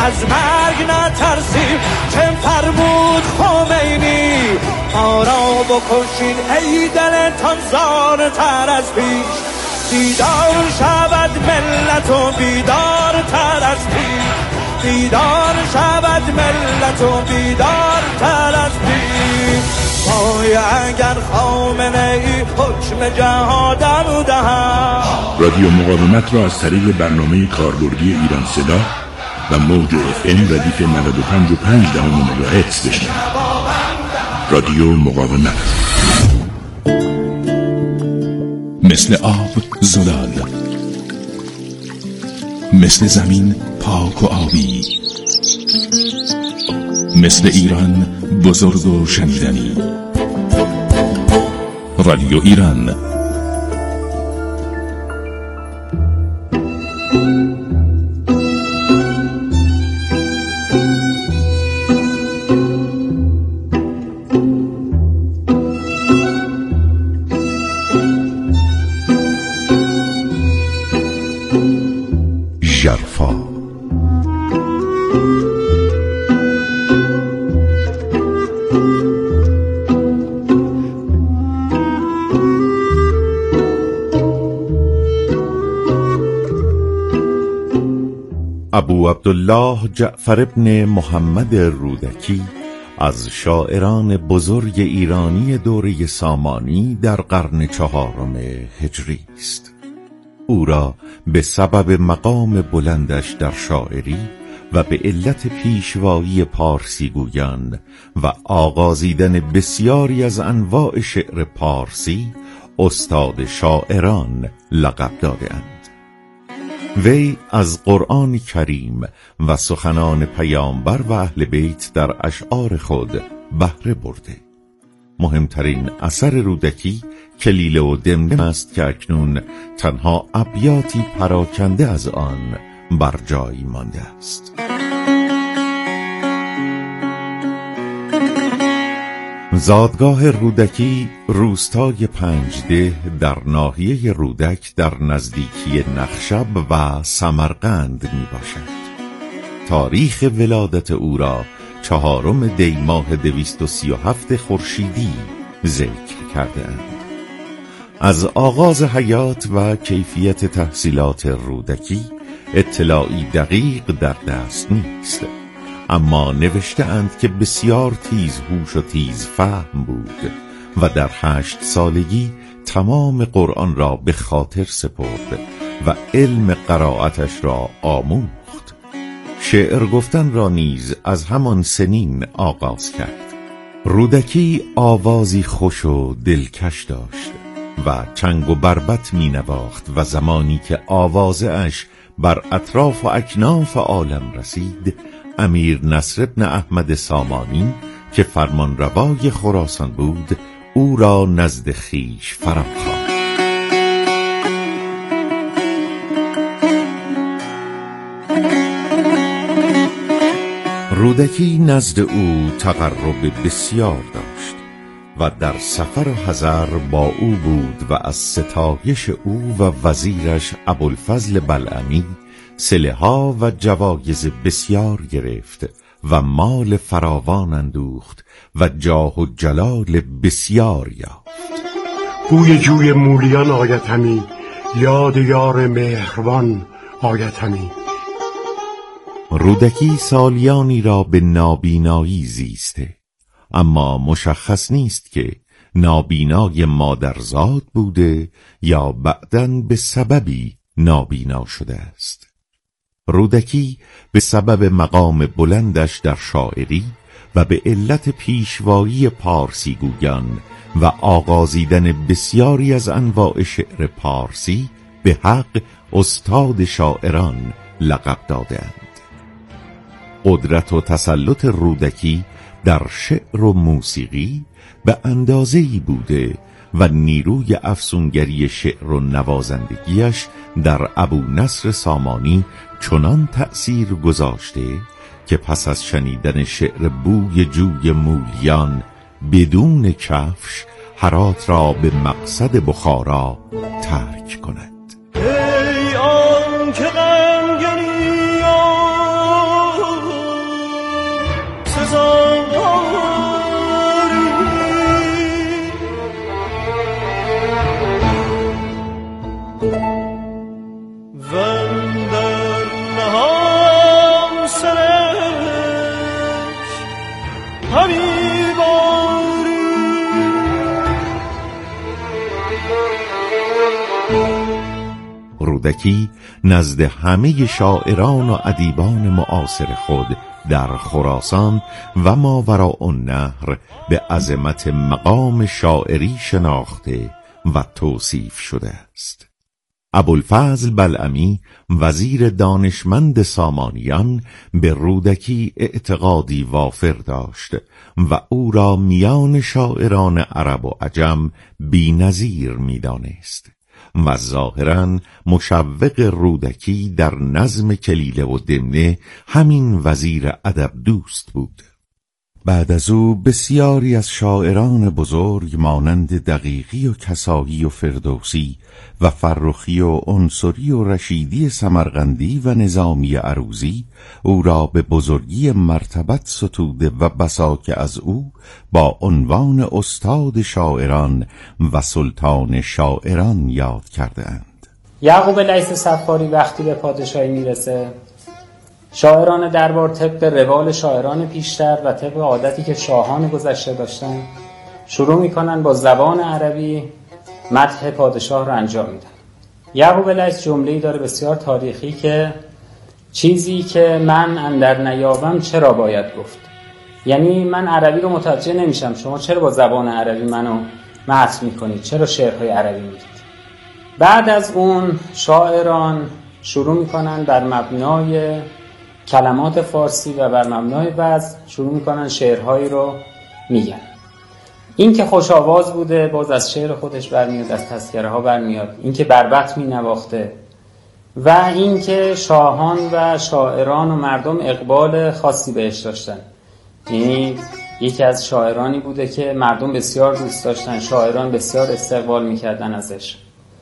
از مرگ نترسیم چه فرمود خمینی ما را بکشین ای دلتان زارتر از پیش بیدار شود ملت و بیدار تر از پیش بیدار شود ملت و بیدار تر از پیش وای اگر خامنه ای حکم جهادم دهد. رادیو مقاومت را از طریق برنامه کاربردی ایران صدا و موج FM ردیف 95.5 مگاهرتز بشنوید. رادیو مقاومت. مثل آب زلال، مثل زمین پاک و آبی، مثل ایران بزرگ و شنیدنی. رادیو ایران. ژرفا. ابو عبدالله جعفر بن محمد رودکی از شاعران بزرگ ایرانی دوره سامانی در قرن 4 هجری است. او را به سبب مقام بلندش در شاعری و به علت پیشوایی پارسی گویان و آغازیدن بسیاری از انواع شعر پارسی استاد شاعران لقب داده‌اند. وی از قرآن کریم و سخنان پیامبر و اهل بیت در اشعار خود بهره برده. مهمترین اثر رودکی کلیله و دمدم است که اکنون تنها ابیاتی پراکنده از آن بر جای مانده است. زادگاه رودکی روستای پنجده در ناحیه رودک در نزدیکی نخشب و سمرقند می باشد. تاریخ ولادت او را 4 دی ماه 237 خورشیدی ذکر کرده اند. از آغاز حیات و کیفیت تحصیلات رودکی اطلاعی دقیق در دست نیست، اما نوشته اند که بسیار تیزهوش و تیز فهم بود و در 8 سالگی تمام قرآن را به خاطر سپرد و علم قرائتش را آموخت. شعر گفتن را نیز از همان سنین آغاز کرد. رودکی آوازی خوش و دلکش داشت و چنگ و بربط می نواخت و زمانی که آوازش بر اطراف و اکناف عالم رسید، امیر نصر بن احمد سامانی که فرمانروای خراسان بود او را نزد خویش فراخواند. رودکی نزد او تقرب بسیار داشت و در سفر و حضر با او بود و از ستایش او و وزیرش ابوالفضل بلعمی صله‌ها و جوایز بسیار گرفت و مال فراوان اندوخت و جاه و جلال بسیار یافت. بوی جوی مولیان آید همی، یاد یار مهربان آید همی. رودکی سالیانی را به نابینایی زیسته، اما مشخص نیست که نابینای مادرزاد بوده یا بعداً به سببی نابینا شده است. رودکی به سبب مقام بلندش در شاعری و به علت پیشوایی پارسی گویان و آغازیدن بسیاری از انواع شعر پارسی به حق استاد شاعران لقب داده‌اند. قدرت و تسلط رودکی در شعر و موسیقی به اندازه‌ای بوده و نیروی افسونگری شعر و نوازندگیش در ابو نصر سامانی چنان تأثیر گذاشته که پس از شنیدن شعر بوی جوی مولیان بدون کفش هرات را به مقصد بخارا ترک کند. ای آن که غمگینی رودکی نزد همه شاعران و ادیبان معاصر خود در خراسان و ماوراء النهر به عظمت مقام شاعری شناخته و توصیف شده است. ابوالفضل بلعمی وزیر دانشمند سامانیان به رودکی اعتقادی وافر داشت و او را میان شاعران عرب و عجم بی‌نظیر می‌دانست و ظاهراً مشوق رودکی در نظم کلیله و دمنه همین وزیر ادب دوست بود. بعد از او بسیاری از شاعران بزرگ مانند دقیقی و کسایی و فردوسی و فرخی و عنصری و رشیدی سمرقندی و نظامی عروضی او را به بزرگی مرتبت ستوده و بسا که از او با عنوان استاد شاعران و سلطان شاعران یاد کرده اند. یعقوب لیث صفاری وقتی به پادشاهی میرسه، شاعران دربار طبق روال شاعران پیشتر و طبق عادتی که شاهان گذشته داشتن شروع میکنن با زبان عربی مدح پادشاه رو انجام میدن. یعقوب لیث جمله‌ای داره بسیار تاریخی که چیزی که من اندر نیابم چرا باید گفت، یعنی من عربی رو متوجه نمیشم، شما چرا با زبان عربی منو مدح میکنید، چرا شعرهای عربی میگید. بعد از اون شاعران شروع میکنن بر مبنای کلمات فارسی و بر مبنای وزن شروع میکنن شعرهایی رو میگن. این که خوش آواز بوده باز از شعر خودش برمیاد، از تذکره ها برمیاد. این که بربط می نواخته و این که شاهان و شاعران و مردم اقبال خاصی بهش داشتن، یعنی یکی از شاعرانی بوده که مردم بسیار دوست داشتن، شاعران بسیار استقبال میکردن ازش.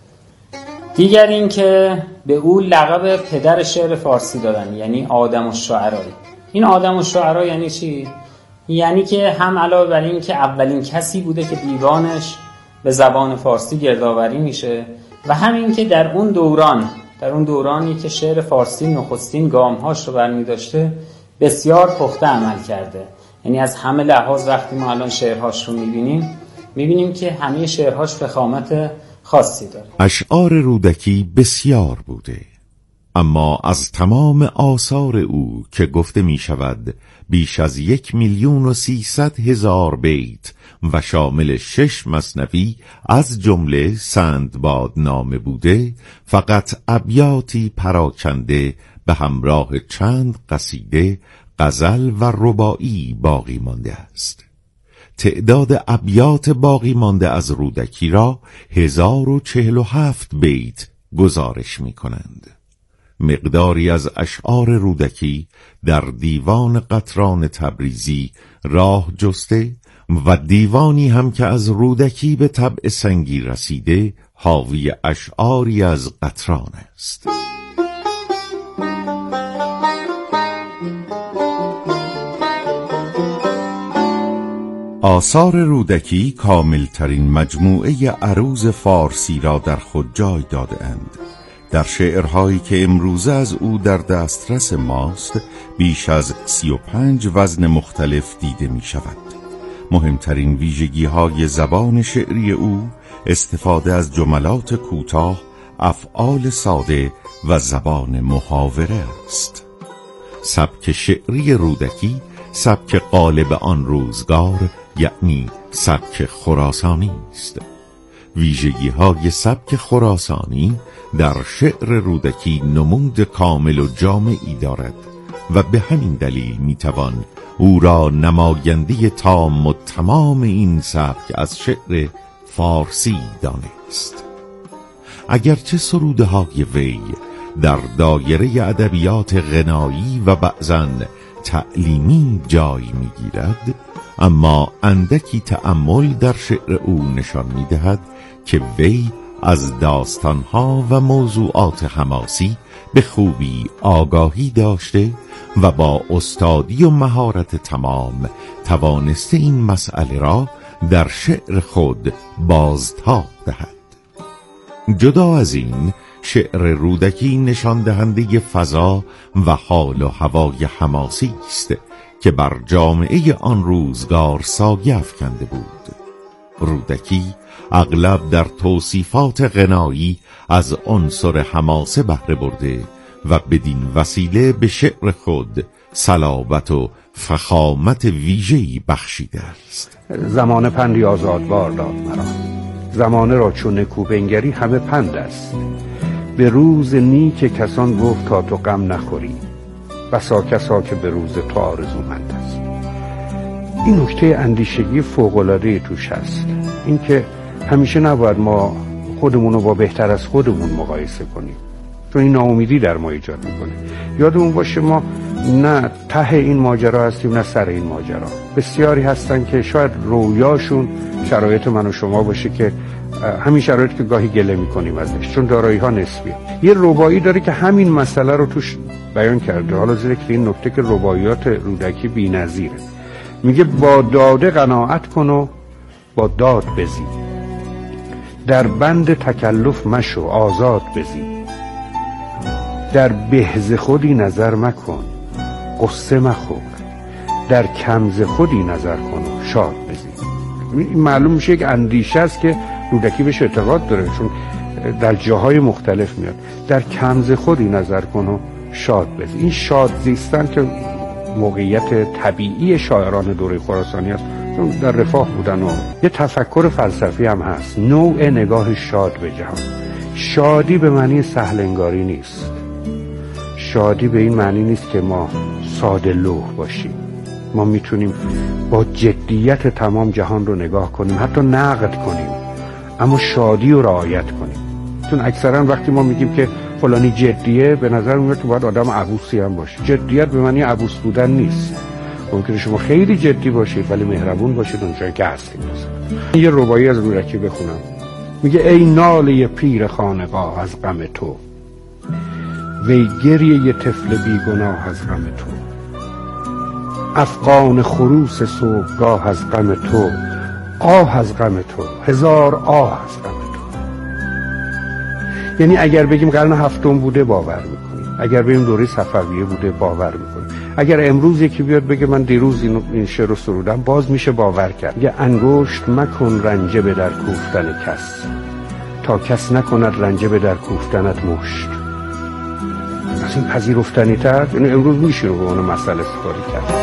دیگر این که به او لقب پدر شعر فارسی دادن، یعنی آدم الشعرا. این آدم الشعرا یعنی چی؟ یعنی که هم علاوه بر این که اولین کسی بوده که دیوانش به زبان فارسی گردآوری میشه و همین که در اون دورانی که شعر فارسی نخستین گامهاش رو برمی داشته بسیار پخته عمل کرده. یعنی از همه لحاظ وقتی ما الان شعرهاش رو میبینیم که همه شعرهاش فخامت خاصی داره. اشعار رودکی بسیار بوده، اما از تمام آثار او که گفته می شود بیش از 1,300,000 بیت و شامل 6 مثنوی از جمله سندبادنامه بوده، فقط ابیاتی پراکنده به همراه چند قصیده، غزل و رباعی باقی مانده است. تعداد ابیات باقی مانده از رودکی را 1047 بیت گزارش می کنند. مقداری از اشعار رودکی در دیوان قطران تبریزی راه جسته و دیوانی هم که از رودکی به طبع سنگی رسیده حاوی اشعاری از قطران است. آثار رودکی کاملترین مجموعه عروض فارسی را در خود جای داده اند. در شعرهایی که امروزه از او در دسترس ماست بیش از 35 وزن مختلف دیده می شود. مهمترین ویژگی های زبان شعری او استفاده از جملات کوتاه، افعال ساده و زبان محاوره است. سبک شعری رودکی سبک غالب آن روزگار، یعنی سبک خراسانی است. ویژگی های سبک خراسانی در شعر رودکی نمود کامل و جامعی دارد و به همین دلیل میتوان او را نماینده تام و تمام این سبک از شعر فارسی دانست. اگرچه سروده های وی در دایره ادبیات غنایی و بعضاً تعلیمی جای میگیرد، اما اندکی تأمل در شعر او نشان میدهد که وی از داستانها و موضوعات حماسی به خوبی آگاهی داشته و با استادی و مهارت تمام توانسته این مسئله را در شعر خود بازتاب دهد. جدا از این، شعر رودکی نشان دهنده فضا و حال و هوای حماسی است که بر جامعه آن روزگار سایه افکنده بود. رودکی اغلب در توصیفات غنایی از عنصر حماسه بهره برده و بدین وسیله به شعر خود صلابت و فخامت ویژه‌ای بخشیده است. زمان پندی آزادوار داد مرا، زمانه را چون نکو بنگری همه پند است. به روز نیک کسان گفت تا تو غم نخوری، بسا کسا که به روز تو آرزومند است. این نکته اندیشگی فوق‌العاده توش هست، این که همیشه نباید ما خودمون رو با بهتر از خودمون مقایسه کنیم، چون این ناامیدی در ما ایجاد میکنه. یادمون باشه ما نه ته این ماجرا هستیم نه سر این ماجرا. بسیاری هستن که شاید رویاشون شرایط من و شما باشه که همین شرایط که گاهی گله میکنیم ازش، چون دارایی ها نسبیه. یه ربایی داره که همین مسئله رو توش بیان کرده، حالا ذکر این نکته که رباعیات رودکی بی‌نظیره. میگه با داده قناعت کن و با داد بزی، در بند تکلف مشو آزاد بزی، در بهز خودی نظر مکن قصه مخور، در کمز خودی نظر کن و شاد بزی. معلوم میشه یک اندیشه است که رودکی بهش اعتقاد داره، چون در جاهای مختلف میاد. در کمز خودی نظر کن و شاد بزی. این شاد زیستن که موقعیت طبیعی شاعران دوره خراسانی است، چون در رفاه بودن و یه تفکر فلسفی هم هست، نوع نگاه شاد به جهان. شادی به معنی سهل انگاری نیست، شادی به این معنی نیست که ما ساده لوح باشیم. ما میتونیم با جدیت تمام جهان رو نگاه کنیم، حتی نقد کنیم، اما شادی رو رعایت کنیم. چون اکثرا وقتی ما میگیم که فلانی جدیه، به نظر میاد که باید آدم عبوسی هم باشه. جدیت به معنی عبوس بودن نیست. ممکنه شما خیلی جدی باشید ولی مهربون باشید اونجایی که هستید. یه رباعی از رودکی بخونم. میگه ای ناله پیر خانقاه از غم تو، وی گریه ی طفل بیگناه از غم تو، افغان خروس صبحگاه از غم تو، آه از غم تو، هزار آه از غم تو. یعنی اگر بگیم قرن هفتم بوده باور میکنیم، اگر بگیم دوره صفویه بوده باور میکنیم، اگر امروز یکی بیاد بگه من دیروز این شعر رو سرودم باز میشه باور کرد. میگه انگشت مکن رنجه به در کوفتن کس، تا کس نکند رنجه به در کوفتنت مشت. از این پذیرفتنی تر، یعنی امروز میشه رو به اون مسئله استفاده کرد.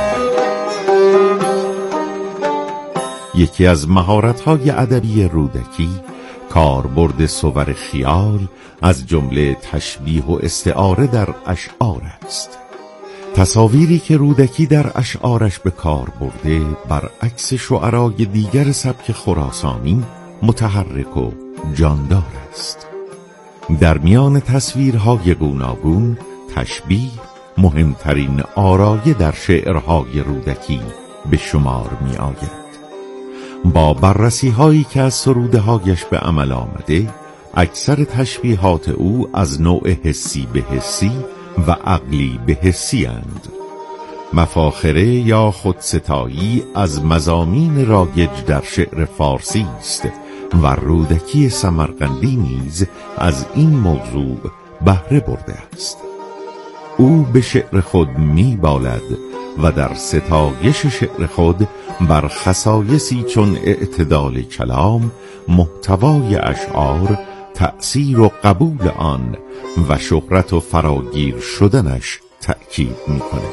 یکی از مهارت‌های ادبی رودکی کاربرد صور خیال از جمله تشبیه و استعاره در اشعار است. تصاویری که رودکی در اشعارش به کار برده برعکس شعرای دیگر سبک خراسانی متحرک و جاندار است. در میان تصویرهای گوناگون تشبیه مهمترین آرایه در شعرهای رودکی به شمار می آید. با بررسی هایی که از سروده هایش به عمل آمده، اکثر تشبیهات او از نوع حسی به حسی و عقلی به حسی اند. مفاخره یا خودستایی از مضامین رایج در شعر فارسی است و رودکی سمرقندی نیز از این موضوع بهره برده است. او به شعر خود می‌بالد و در ستایش شعر خود بر خصایصی چون اعتدال کلام، محتوای اشعار، تأثیر و قبول آن و شهرت و فراگیر شدنش تأکید می‌کند.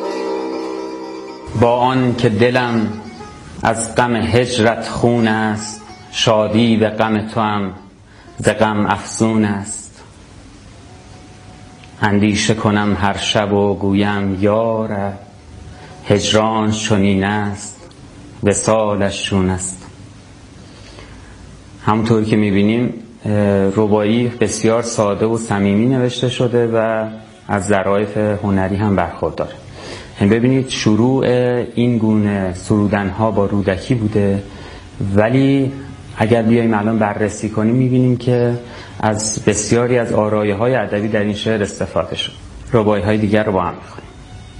با آن که دلم از غم هجرت خون است، شادی به غم تو هم ز غم افزون است. اندیشه کنم هر شب و گویم یارب، هجران چنین است وصالش چون است. همونطور که میبینیم رباعی بسیار ساده و صمیمی نوشته شده و از ظرافت هنری هم برخورداره. ببینید شروع این گونه سرودنها با رودکی بوده، ولی اگر بیاییم الان بررسی کنیم میبینیم که از بسیاری از آرایه های ادبی در این شعر استفاده شد. رباعی های دیگر رو با هم میخونیم.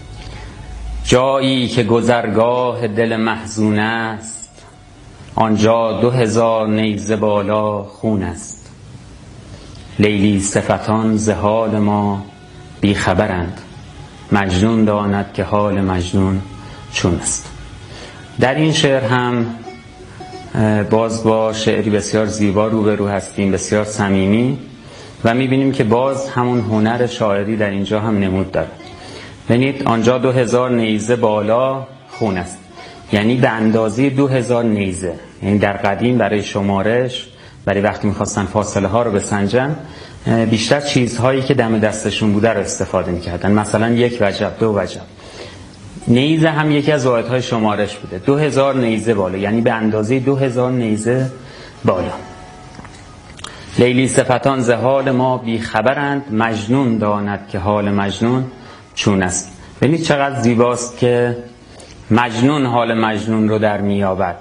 جایی که گذرگاه دل محزون است، آنجا 2000 نیزه بالا خون است. لیلی صفتان ز حال ما بیخبرند، مجنون داند که حال مجنون چون است. در این شعر هم باز با شعری بسیار زیبا روبرو هستیم، بسیار صمیمی، و میبینیم که باز همون هنر شاعری در اینجا هم نمود داره. ببینید آنجا 2000 نیزه بالا خون است، یعنی به اندازه 2000 نیزه. یعنی در قدیم برای شمارش، برای وقتی میخواستن فاصله ها رو بسنجن، بیشتر چیزهایی که دم دستشون بوده رو استفاده میکردن، مثلا 1 وجب، 2 وجب. نیزه هم یکی از واحدهای شمارش بوده. 2000 نیزه بالا، یعنی به اندازه 2000 نیزه بالا. لیلی صفتان ز حال ما بی خبرند، مجنون داند که حال مجنون چون است. ببینید چقدر زیباست که مجنون حال مجنون رو در میابد.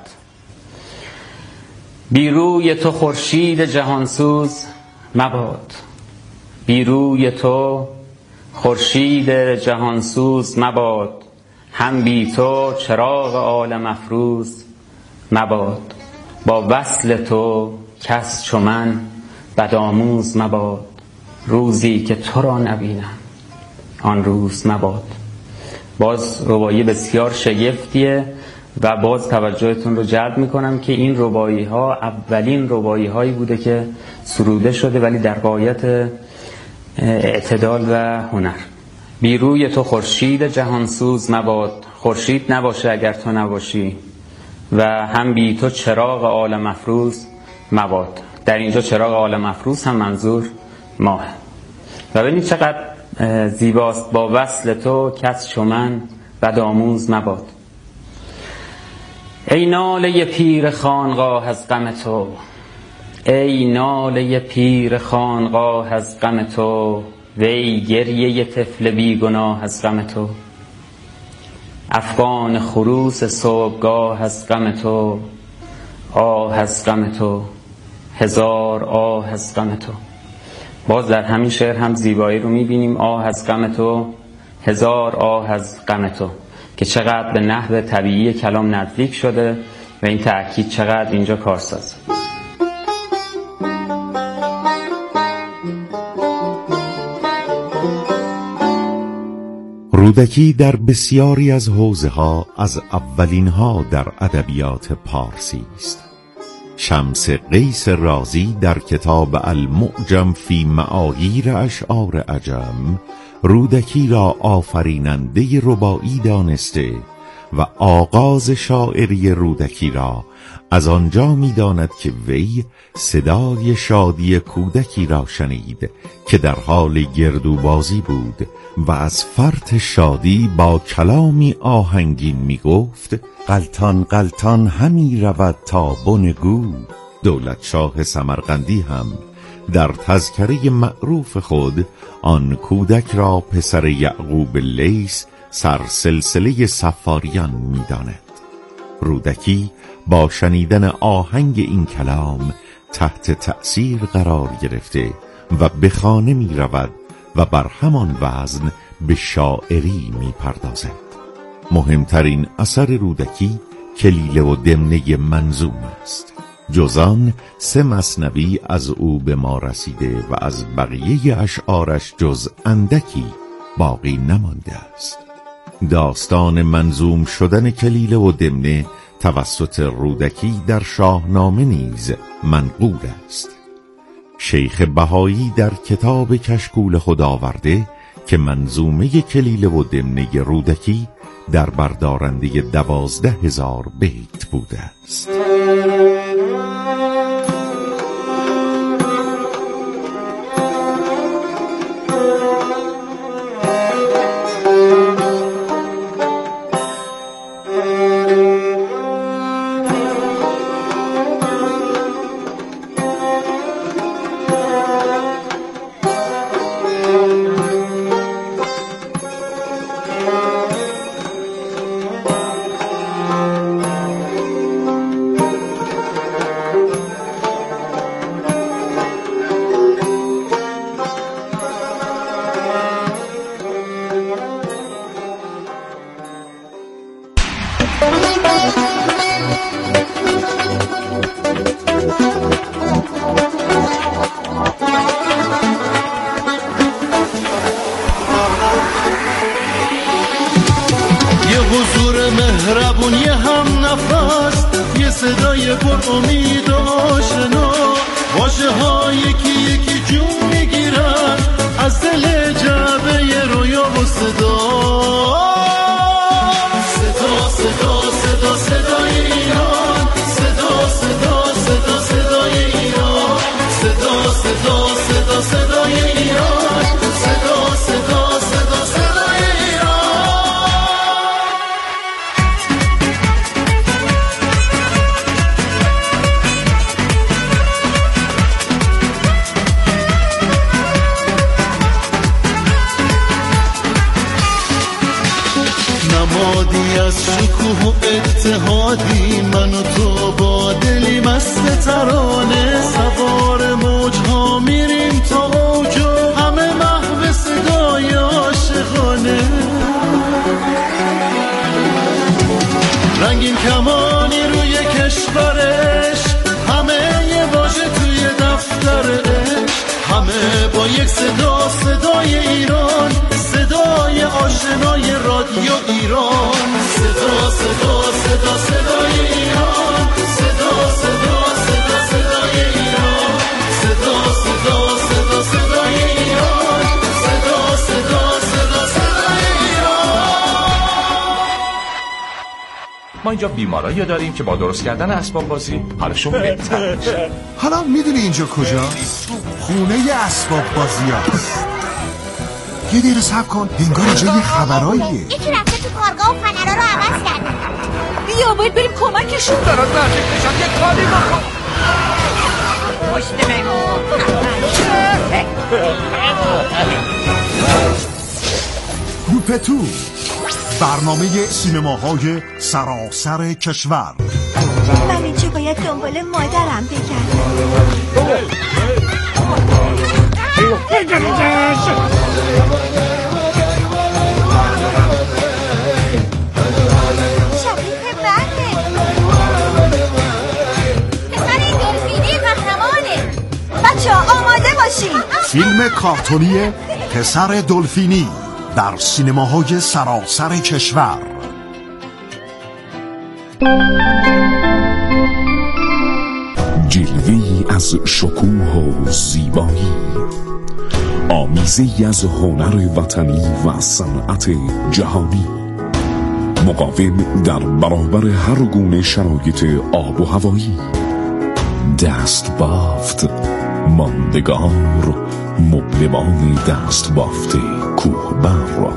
بی روی تو خورشید جهانسوز مباد، بی روی تو خورشید جهانسوز مباد، هم بی تو چراغ عالم افروز مباد. با وصل تو کس چو من بدآموز مباد، روزی که تو را نبینم آن روز مباد. باز رباعی بسیار شگفتیه و باز توجهتون رو جلب میکنم که این رباعی ها اولین رباعی هایی بوده که سروده شده، ولی در غایت اعتدال و هنر. بی روی تو خورشید جهانسوز مباد، خورشید نباشه اگر تو نباشی، و هم بی تو چراغ عالم افروز مباد. در اینجا چراغ عالم افروز هم منظور ماه. و ببینید چقدر زیباست. با وصل تو کس چو من بدآموز مباد. ای ناله پیر خانقاه از غم تو، ای ناله پیر خانقاه از غم تو، وی گریه طفل بیگناه از غم تو. افغان خروس صبحگاه از غم تو، آه از غم تو، هزار آه از غم تو. باز در همین شعر هم زیبایی رو میبینیم، آه از غم تو، هزار آه از غم تو، که چقدر به نحو طبیعی کلام نزدیک شده و این تأکید چقدر اینجا کارساز. رودکی در بسیاری از حوزه‌ها از اولینها در ادبیات پارسی است. شمس قیس رازی در کتاب المعجم فی معایر اشعار عجم رودکی را آفریننده رباعی دانسته و آغاز شاعری رودکی را از آنجا می داند که وی صدای شادی کودکی را شنید که در حال گردوبازی بود و از فرط شادی با کلامی آهنگین می گفت غلطان غلطان همی رود تا بن گور. دولت شاه سمرقندی هم در تذکره معروف خود آن کودک را پسر یعقوب لیث سرسلسله صفاریان می داند. رودکی با شنیدن آهنگ این کلام تحت تأثیر قرار گرفته و به خانه می رود و بر همان وزن به شاعری می پردازد. مهمترین اثر رودکی کلیله و دمنه منظوم است. جزان 3 مثنوی از او به ما رسیده و از بقیه اشعارش جز اندکی باقی نمانده است. داستان منظوم شدن کلیله و دمنه توسط رودکی در شاهنامه نیز منقول است. شیخ بهایی در کتاب کشکول خود آورده که منظومه کلیله و دمنه رودکی در بردارنده 12,000 بیت بوده است. حضور مهربونی هم نفس، یه یه صدای پر امید و آشنا، واژه ها یکی یکی جون میگیرن از دل جعبه رویا و صدا. صدا صدا صدا صدای ایران، صدا صدا صدا صدای ایران، صدا صدا صدا صدای ایران، صدا صدا صدا صدای ایران. نمادی از شکوه و اتحادی، من و تو با دلی مست ترانه، سوار موجها میریم تا اوج و همه محو صدای عاشقانه. رنگین کمانی روی کشورش، همه یه واژه توی دفترش، همه با یک صدا، صدای ایران، صدای آشنای رادیو ایران. صدا صدا صدا صدای ایران، صدا صدا صدا صدای ایران، صدا صدا صدا صدای ایران، صدا صدا صدا صدای ایران. ما اینجا بیمارایی داریم که با درست کردن اسباب بازی حالشون بهتر میشه. حالا میدونی اینجا کجاست؟ خونه اسباب بازی هست. یه دیر صبر کن، انگار اینجا یه خبراییه. یکی رفته تو کارگاه و پنرها رو عوض کرده. بیا باید بریم کمکشون. دارن مرجک نشن یه کاری بکن. پشت میمون. لوپتو، برنامه سینماهای سراسر کشور. من اینجا باید دنبال مادرم بگردم. شبیه بنده. پسر این دلفینی قهرمانه. بچه ها آماده باشین. فیلم کارتونی پسر دلفینی در سینماهای سراسر کشور. جلوه‌ای از شکوه و زیبایی، آمیزه‌ای از هنر وطنی و صنعت جهانی، مقاوم در برابر هر گونه شرایط آب و هوایی، دست بافت، ماندگار، مبلمان دست بافت کوهبر.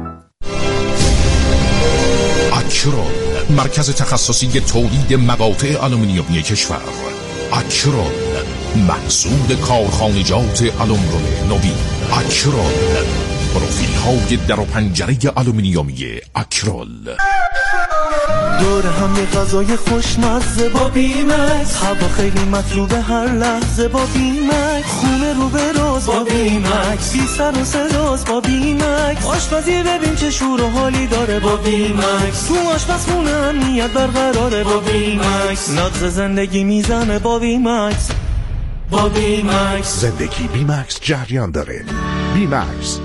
اکرون، مرکز تخصصی تولید مقاطع آلومینیومی کشور. اکرون، محصول کارخانجات آلومروم نوین. اکرون، پروفیل های در و پنجره آلومینیومی اکرول. دور هم یه غذای خوشمزه با بیمکس، هوا خیلی مطلوبه هر لحظه با بیمکس، خونه رو به راز با بیمکس، بی سر و صداست با بیمکس، آشپزی ببین چه شور و حالی داره با بیمکس، تو آشپزخونه امنیت برقراره با بیمکس، نقض زندگی میزنه با بیمکس. با بیمکس زندگی بیمکس جریان داره. بیمکس.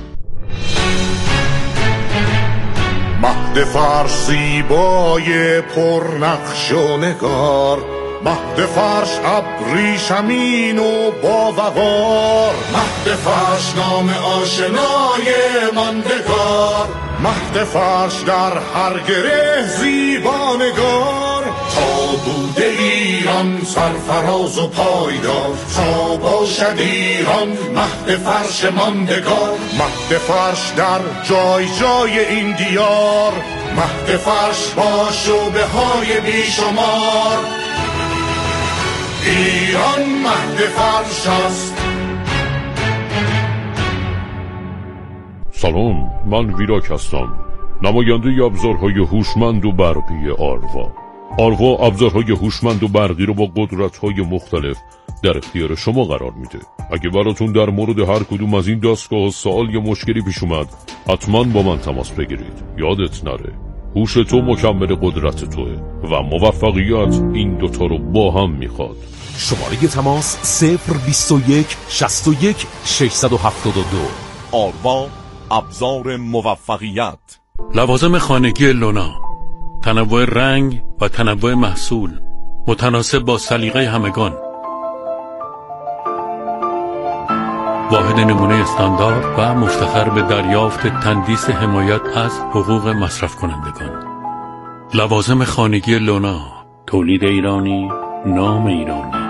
مهد فرشی بای پرنقش و نگار، مهد فرش ابریشمین و با وقار، مهد فرش نام آشنای ماندگار، مهد فرش در هر گره زیبانگار، تا بوده ایران سرفراز و پایدار، تا باشد ایران مهد فرش ماندگار، مهد فرش در جای جای این دیار، مهد فرش با شعبه های بیشمار، ایران مهد فرش است. سلام، من ویراک هستم، نماینده ابزارهای هوشمند و برقی آروا. آروا ابزارهای هوشمند و برقی رو با قدرت‌های مختلف در اختیار شما قرار میده. اگه براتون در مورد هر کدوم از این دستگاه سوال یا مشکلی پیش اومد، حتما با من تماس بگیرید. یادت نره، هوش تو مکمل قدرت توه و موفقیت این دوتا رو با هم میخواد. شماره تماس 021 61 672. آروا، ابزار موفقیت. لوازم خانگی لونا، تنوع رنگ و تنوع محصول، متناسب با سلیقه همگان، واحد نمونه استاندارد و مفتخر به دریافت تندیس حمایت از حقوق مصرف کنندگان. لوازم خانگی لونا، تولید ایرانی، نام ایرانی.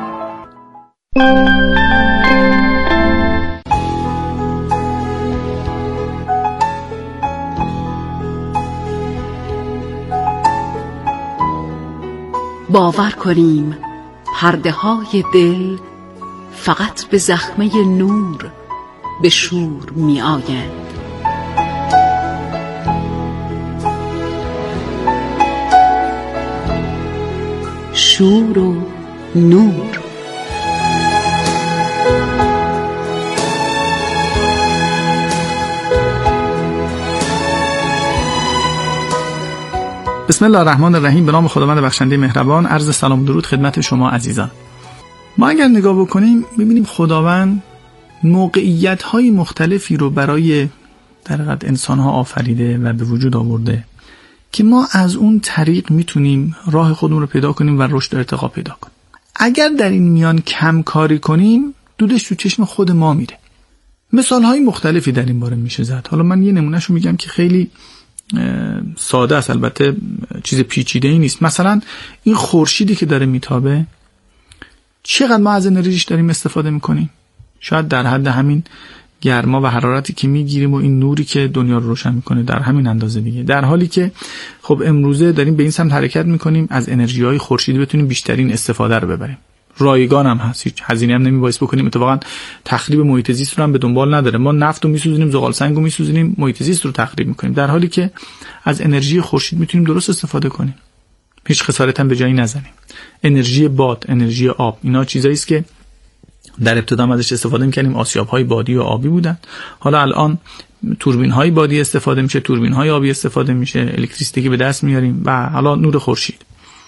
باور کنیم پرده های دل فقط به زخمه نور به شور می آیند. شور و نور. بسم الله الرحمن الرحیم. به نام خداوند بخشنده مهربان. عرض سلام و درود خدمت شما عزیزان. ما اگر نگاه بکنیم ببینیم خداوند موقعیت‌های مختلفی رو برای در حقیقت انسان‌ها آفریده و به وجود آورده که ما از اون طریق میتونیم راه خودمون رو پیدا کنیم و رشد و ارتقا پیدا کنیم. اگر در این میان کم کاری کنیم دودش تو چشم خود ما میره. مثال‌های مختلفی در این باره میشه زد. حالا من یه نمونهشو میگم که خیلی ساده است، البته چیز پیچیده‌ای نیست. مثلا این خورشیدی که داره میتابه، چقدر ما از انرژیش داریم استفاده میکنیم؟ شاید در حد همین گرما و حرارتی که میگیریم و این نوری که دنیا رو روشن میکنه در همین اندازه دیگه، در حالی که خب امروزه داریم به این سمت حرکت میکنیم از انرژی‌های خورشیدی بتونیم بیشترین استفاده رو ببریم. رایگان هم هست، هیچ هزینه هم نمیبایست بکنیم، اتفاقا تخریب محیط زیست رو هم به دنبال نداره. ما نفت رو میسوزونیم، زغال سنگ رو میسوزونیم، محیط زیست رو تخریب میکنیم، در حالی که از انرژی خورشید میتونیم درست استفاده کنیم، هیچ خسارت هم به جایی نزنیم. انرژی باد، انرژی آب، اینا چیزایی است که در ابتدا ازش استفاده میکنیم، آسیاب‌های بادی و آبی بودن. حالا الان توربین‌های بادی استفاده میشه، توربین‌های آبی استفاده میشه، الکتریسیته که به دست میاریم و حالا نور خورشید.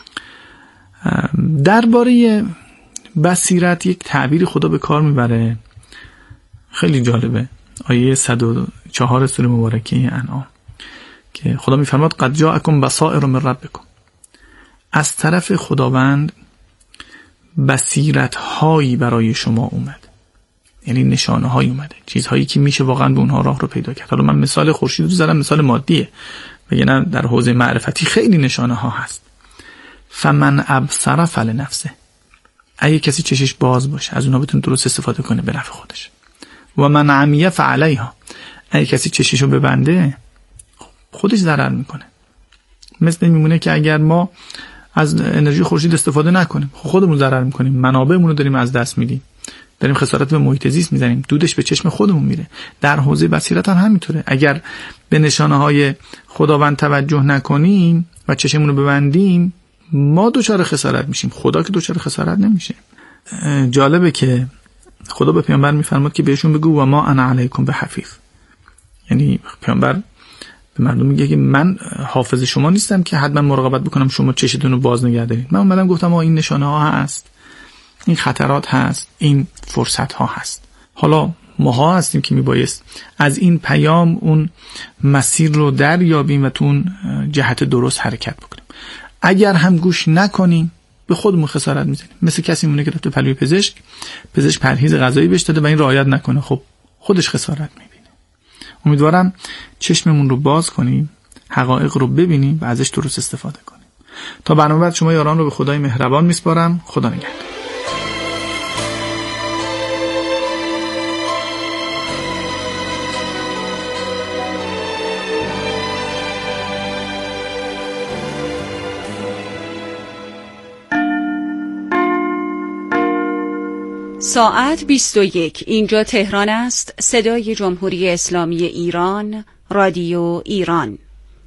درباره بصیرت یک تعبیری خدا به کار میبره خیلی جالبه. آیه 104 سوره مبارکه انعام که خدا میفرماد قد جاءکم بصائر من ربکم، از طرف خداوند بصیرت هایی برای شما اومد، یعنی نشانه هایی اومده، چیزهایی که میشه واقعا به اونها راه رو پیدا کرد. حالا من مثال خورشید رو زدم، مثال مادیه، وگرنه در حوزه معرفتی خیلی نشانه ها هست. فمن ابصر فلنفسه، اگه کسی چشش باز باشه از اونها بتونه درست استفاده کنه به نفع خودش. و من عمیه فعلیها، اگه کسی چششو ببنده خودش ضرر میکنه. مثل میمونه که اگر ما از انرژی خورشید استفاده نکنیم خودمون ضرر میکنیم، منابعمون رو داریم از دست میدیم، داریم خسارت به محیط زیست میزنیم، دودش به چشم خودمون میره. در حوزه بصیرت هم همینطوره. اگر به نشانه های خداوند توجه نکنیم و چشمون رو ببندیم ما دچار خسارت میشیم، خدا که دچار خسارت نمیشه. جالبه که خدا به پیامبر میفرماد که بهشون بگو و ما انا علیکم بحفیظ، یعنی پیامبر به مردم میگه که من حافظ شما نیستم که حتما مراقبت بکنم شما چشتون رو باز نگه دارید. من اومدم گفتم این نشانه ها هست، این خطرات هست، این فرصت ها هست. حالا ماها هستیم که میبایست از این پیام اون مسیر رو دریابیم و تو اون جهت درست حرکت بکنیم. اگر هم گوش نکنیم به خودمون خسارت میزنیم. مثل کسی مونه که رفته پلوی پزشک پرهیز غذایی بهش داده و این رعایت نکنه، خب خودش خسارت میبینه. امیدوارم چشممون رو باز کنیم، حقایق رو ببینیم و ازش درست استفاده کنیم. تا برنامه بعد شما یاران رو به خدای مهربان میسپارم. خدا نگهدار. ساعت 21. اینجا تهران است. صدای جمهوری اسلامی ایران، رادیو ایران.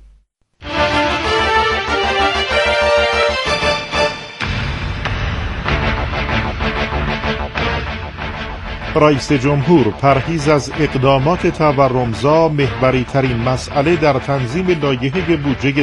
رئیس جمهور پرهیز از اقدامات تورمزا محوری ترین مسئله در تنظیم لایحه بودجه